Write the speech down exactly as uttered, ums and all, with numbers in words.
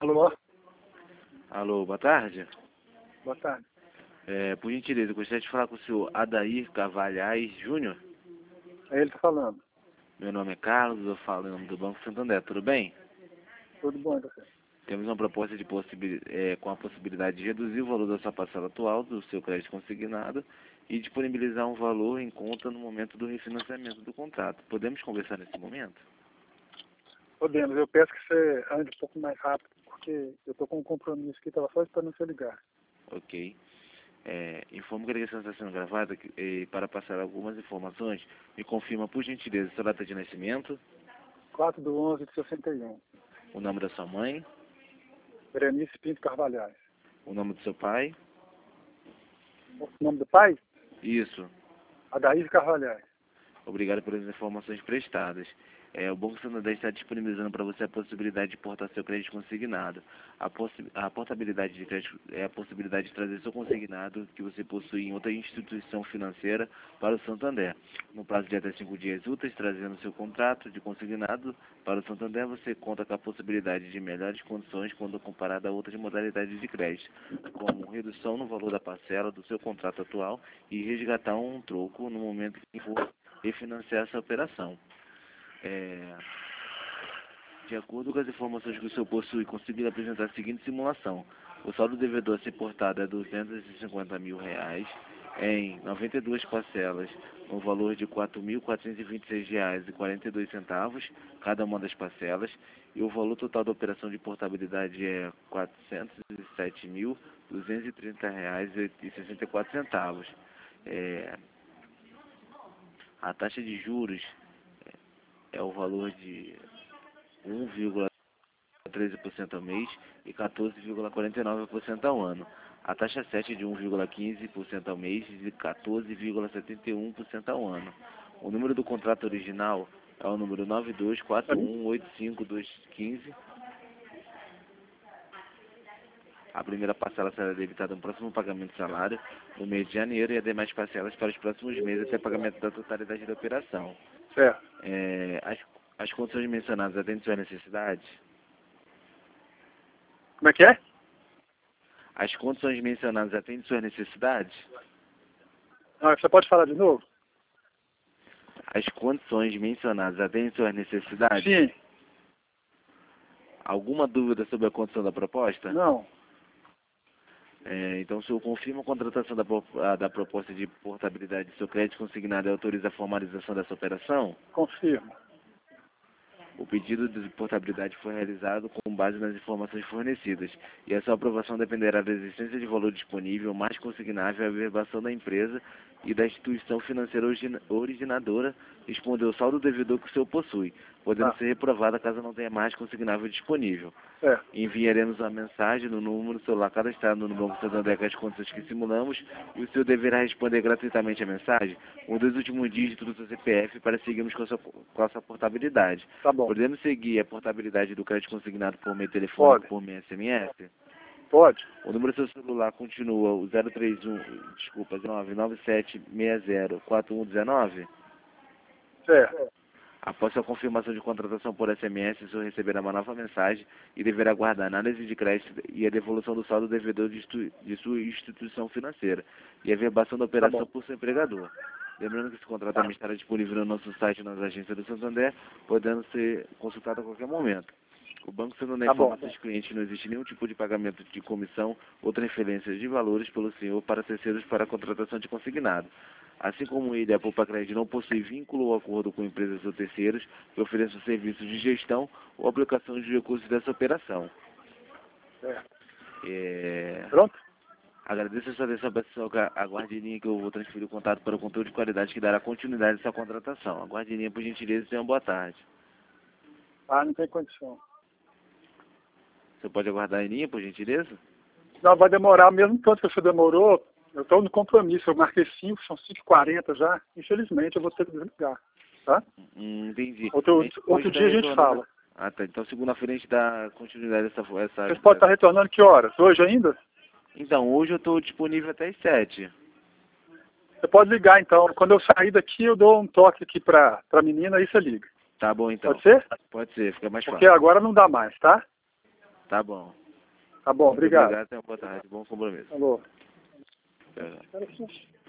Alô? Alô, boa tarde. Boa tarde. É, por gentileza, eu gostaria de falar com o senhor Adair Carvalhais Júnior. É ele que tá falando. Meu nome é Carlos, eu falo em nome do Banco Santander, tudo bem? Tudo bom, você? Temos uma proposta de possibil, é, com a possibilidade de reduzir o valor da sua parcela atual do seu crédito consignado e disponibilizar um valor em conta no momento do refinanciamento do contrato. Podemos conversar nesse momento? Podemos. Eu peço que você ande um pouco mais rápido, porque eu tô com um compromisso aqui, tava só esperando você ligar. Ok. É, informo que a ligação está sendo gravada e, para passar algumas informações, me confirma, por gentileza, sua data de nascimento, quatro do onze de sessenta e um. o nome da sua mãe, Berenice Pinto Carvalhais. o nome do seu pai. O nome do pai? Isso. Adair Carvalhais. Obrigado pelas informações prestadas. É, o Banco Santander está disponibilizando para você a possibilidade de portar seu crédito consignado. A, possi a portabilidade de crédito é a possibilidade de trazer seu consignado que você possui em outra instituição financeira para o Santander. No prazo de até cinco dias úteis, trazendo seu contrato de consignado para o Santander, você conta com a possibilidade de melhores condições quando comparado a outras modalidades de crédito, como redução no valor da parcela do seu contrato atual e resgatar um troco no momento que for refinanciar essa operação. É, de acordo com as informações que o senhor possui, conseguir apresentar a seguinte simulação. O saldo devedor a ser portado é duzentos e cinquenta mil reais em noventa e duas parcelas, no valor de quatro mil quatrocentos e vinte e seis reais e quarenta e dois centavos, cada uma das parcelas, e o valor total da operação de portabilidade é quatrocentos e sete mil duzentos e trinta reais e sessenta e quatro centavos. É, a taxa de juros é o valor de um vírgula treze por cento ao mês e quatorze vírgula quarenta e nove por cento ao ano. A taxa sete é de um vírgula quinze por cento ao mês e quatorze vírgula setenta e um por cento ao ano. O número do contrato original é o número nove dois quatro um oito cinco dois um cinco. A primeira parcela será debitada no próximo pagamento de salário, no mês de janeiro, e as demais parcelas para os próximos meses até pagamento da totalidade da operação. Certo. É, as, as condições mencionadas atendem suas necessidades? Como é que é? As condições mencionadas atendem suas necessidades? Ah, você pode falar de novo? As condições mencionadas atendem suas necessidades? Sim. Alguma dúvida sobre a condição da proposta? Não. É, então, o senhor confirma a contratação da, da proposta de portabilidade do seu crédito consignado e autoriza a formalização dessa operação? Confirmo. O pedido de portabilidade foi realizado com base nas informações fornecidas, e a sua aprovação dependerá da existência de valor disponível mais consignável à averbação da empresa e da instituição financeira originadora responder o saldo devedor que o senhor possui, podendo Ah. ser reprovada caso não tenha mais consignável disponível. Certo. Enviaremos uma mensagem no número celular cadastrado no Banco Santander com as contas que simulamos, e o senhor deverá responder gratuitamente a mensagem com dois últimos dígitos do seu C P F para seguirmos com a sua, com a sua portabilidade. Tá bom. Podemos seguir a portabilidade do crédito consignado por meio telefônico, Pode. por meio S M S? Pode. O número do seu celular continua o zero três um, desculpa, nove nove sete seis zero quatro um um nove? Certo. Após sua confirmação de contratação por S M S, o senhor receberá uma nova mensagem e deverá aguardar análise de crédito e a devolução do saldo devedor de, de sua instituição financeira e a verbação da operação por seu empregador. Lembrando que esse contrato também estará disponível no nosso site nas agências do Santander, podendo ser consultado a qualquer momento. O Banco Santander Tá informa bom. seus clientes que não existe nenhum tipo de pagamento de comissão ou transferência de valores pelo senhor para terceiros para a contratação de consignado. Assim como ele, a Poupa Crédito não possui vínculo ou acordo com empresas ou terceiros que ofereçam serviços de gestão ou aplicação de recursos dessa operação. Certo. É... Pronto? Agradeço a sua atenção, pessoal. Aguarde em linha que eu vou transferir o contato para o conteúdo de qualidade que dará continuidade a essa contratação. Aguarde em linha, por gentileza, e tenha uma boa tarde. Ah, não tem condição. Você pode aguardar em linha, por gentileza? Não, vai demorar mesmo tanto que você demorou. Eu estou no compromisso, eu marquei cinco, são cinco e quarenta já. Infelizmente eu vou ter que desligar, tá? Hum, entendi. Outro, A gente outro pode dia a estar gente retornando- fala. Ah, tá. Então segunda-feira a gente dá continuidade a essa... essa... Vocês podem estar retornando que horas? Hoje ainda? Então, hoje eu estou disponível até às sete. Você pode ligar então. Quando eu sair daqui eu dou um toque aqui pra, pra menina e você liga. Tá bom, então. Pode ser? Pode ser, fica mais Porque fácil. agora não dá mais, tá? Tá bom. Tá bom, Muito obrigado. Obrigado, tenha uma boa tarde. Bom compromisso. Alô. Tchau, tchau. Cara,